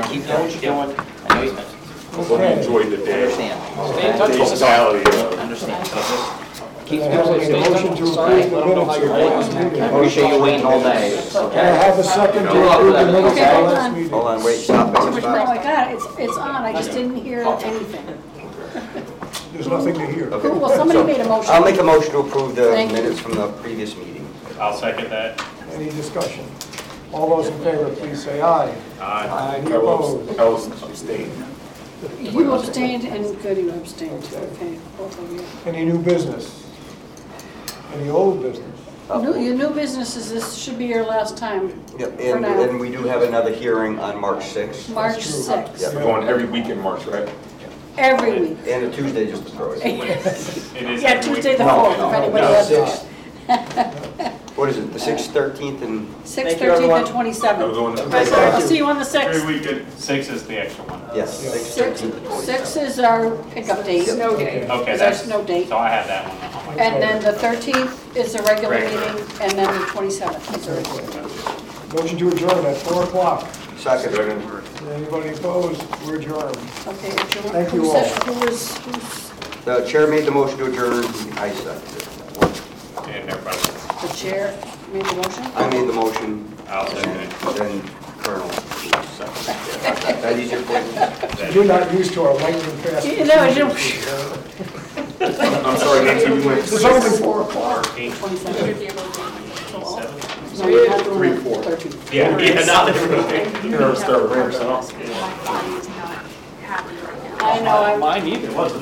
keep doing what you're doing. I know you Hope you enjoyed the day. understand. Stay in touch with us. Totality of it. Understand. So just keep Can I have doing a motion to approve the minutes of last meeting? I appreciate you waiting all day. Can I have a second to approve the minutes of Okay, hold last on. meeting? Hold on, wait, stop, Oh stop. my God, it's on, I just didn't hear anything. There's nothing to hear. Okay. Well, somebody made a motion. I'll make a motion to approve the Thank you. minutes from the previous meeting. I'll second that. Any discussion? All those in favor, please say aye. Any I opposed? was abstained. You abstained and Goody abstained, okay, both of you. Any new business? Any old business? Your new business is, this should be your last time, Yep, For and now. we do have another hearing on March 6th. March true. 6th, Yep. We're going every week in March, right? every week. And a Tuesday, just to throw it. It is. Yeah, every week. Tuesday the No, 4th, no, if anybody no, has 6th. that. What is it, the 6th, 13th, and 6th, 13th, and 27th. I'll see you on the 6th. Every week, 6 is the extra one. yes, 6th, 6 13th, and 27th. 6 is our pickup date. Snow day. Okay, There's no date. So I have that one on my. And then the 13th is the regular Regular. meeting, and then the 27th is the regular. Motion to adjourn at 4 o'clock. Second. Anybody opposed? We're adjourned. Okay, adjourn. Thank you Who all. said- who's The chair made the motion to adjourn, I seconded it. And everybody, the chair made the motion? I made the motion, I'll second it. then Colonel. That easier for you? You're not used to our lightning fast. You know, you don't- I'm sorry, Nancy, we went It's only 4 o'clock. 27th. No, 3, you're not doing it 4. 13th. Yeah, not everything. You're gonna start ramping up. I know, I'm. Mine either, wasn't it?